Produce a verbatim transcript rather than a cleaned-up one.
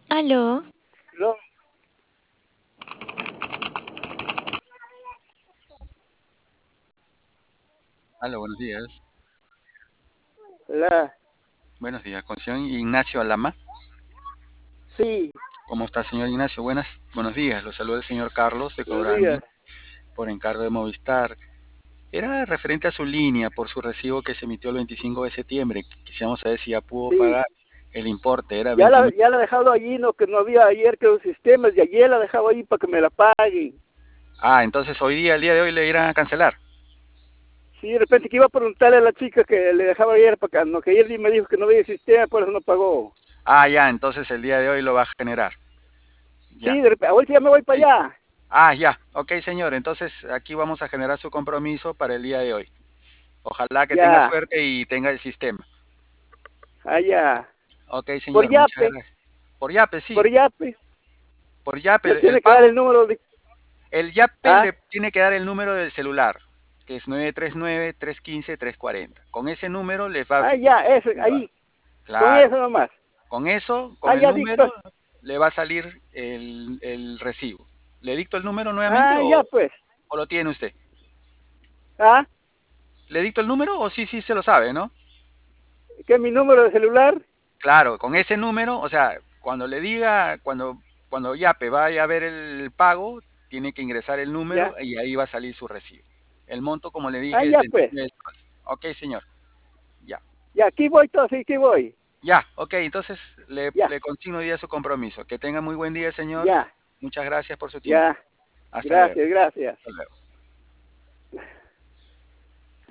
Aló, No, Hola, buenos días. la, Buenos días, con señor Ignacio Alama. sí, ¿Cómo está, señor Ignacio? Buenas, buenos días. Lo saluda el señor Carlos de buenos Cobrani días. por encargo de Movistar. Era referente a su línea por su recibo que se emitió el veinticinco de septiembre. Quisiéramos saber si ya pudo Sí, pagar el importe. Era ya la, veintinueve. ya la he dejado allí, no, que no había ayer que los sistemas, y ayer la he dejado ahí para que me la paguen. Ah, entonces hoy día, el día de hoy le irán a cancelar. Sí, de repente que iba a preguntarle a la chica que le dejaba ayer para acá, no, que ayer me dijo que no había sistema, por eso no pagó. Ah, ya, entonces el día de hoy lo va a generar. Sí, Ya. de repente, ahorita ya me voy Ok. para allá. Ah, ya. Ok, señor. Entonces aquí vamos a generar su compromiso para el día de hoy. Ojalá que tenga Ya, suerte y tenga el sistema. allá. Ok, Por señor, muchas Yape, gracias. Por Yape, sí. por Yape, Por Yape, me el, el tiene que dar el pago, número de... el Yape Ah, le tiene que dar el número del celular, que es nueve tres nueve, tres uno cinco, tres cuatro cero. Con ese número le va, ah, ya, eso, le va- ahí, con claro, eso nomás. con eso, Ah, con el ya, número, Víctor. le va a salir el, el recibo. ¿Le dicto el número nuevamente Ah, ya, o, pues. o lo tiene usted? Ah, ¿Le dicto el número o sí, sí se lo sabe, no? que es mi número de celular. Claro, con ese número, o sea, cuando le diga, cuando, cuando Yape vaya a ver el pago, tiene que ingresar el número Ya, y ahí va a salir su recibo. El monto, como le ah, dije, es ya, pues. veintinueve soles. Ok, señor. Ya. Ya, aquí voy, todo, sí, aquí voy. Ya, ok, entonces le, Ya, le consigno hoy día su compromiso. Que tenga muy buen día, señor. ya, Muchas gracias por su tiempo. ya. Hasta luego. Gracias, gracias. Hasta luego.